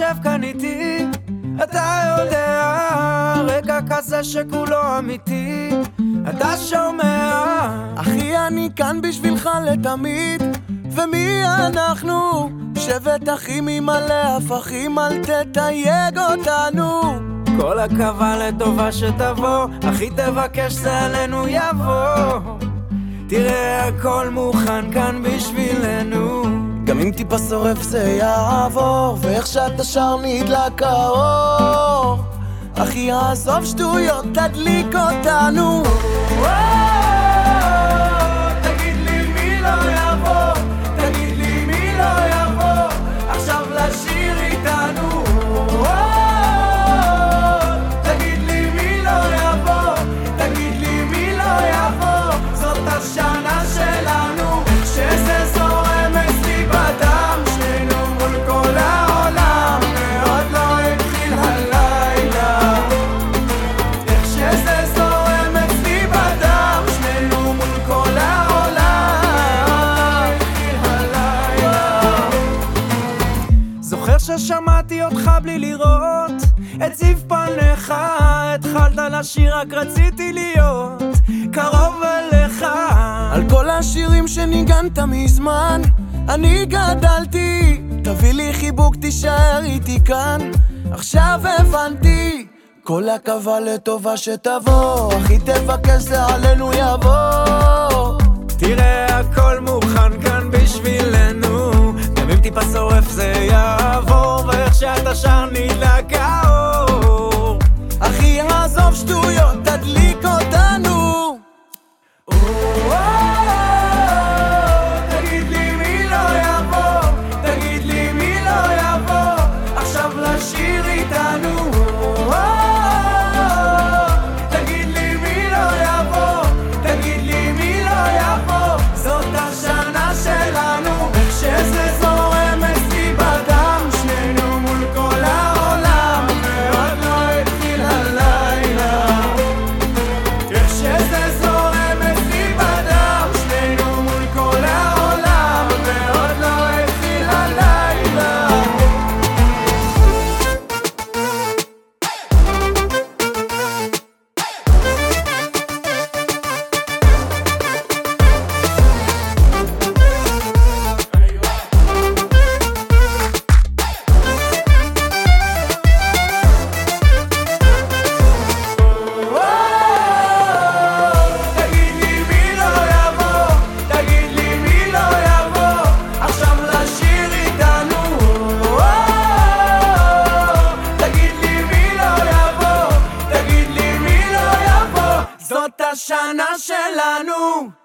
יושב כאן איתי, אתה יודע, רגע כזה שכולו אמיתי, אתה שומע? אחי, אני כאן בשבילך לתמיד. ומי אנחנו? שבט אחים עם מלא הפכים, אל תתייג אותנו. כל הקווה לטובה שתבוא, אחי תבקש זה עלינו יבוא. תראה הכל מוכן כאן בשבילנו, גם אם טיפה שורף זה יעבור, ואיך שאתה שר נדלק האור. אחי, עזוב שטויות, תדליק אותנו. תגיד לי מי לא יבוא, תגיד לי מי לא יבוא עכשיו לשיר איתנו. תגיד לי מי לא יבוא, תגיד לי מי לא יבוא, זאת השנה שלנו, שזה זורם אצלי בדם, שנינו מול כל העולם, ועוד לא התחיל הלילה. איך שזה זורם אצלי בדם, שנינו מול כל העולם, התחיל הלילה. זוכר ששמעתי אותך בלי לראות את זיו פניך, התחלת לשיר רק רציתי להיות קרוב אליך. על כל השירים שניגנת מזמן אני גדלתי, תביא לי חיבוק תישאר איתי כאן, עכשיו הבנתי. כל הקווה לטובה שתבוא, אחי תבקש זה עלינו יבוא. תראה הכל מוכן כאן בשבילנו, גם אם טיפה שורף זה יעבור, ואיך שאתה שר נדלק האור. אחי, עזוב שטויות, תדליק אותנו. תגיד לי מי לא יבוא, תגיד לי מי לא יבוא עכשיו לשיר איתנו. תגיד לי מי לא יבוא, תגיד לי מי לא יבוא, זאת השנה שלנו, שזה זורם אצלי בדם, שנינו מול כל העולם, ועוד לא התחיל הלילה. איך שזה זורם אצלי בדם, שנינו מול כל העולם, ועוד לא התחיל הלילה. תגיד לי מי לא יבוא, תגיד לי מי לא יבוא עכשיו לשיר איתנו. תגיד לי מי לא יבוא, תגיד לי מי לא יבוא, זאת השנה שלנו.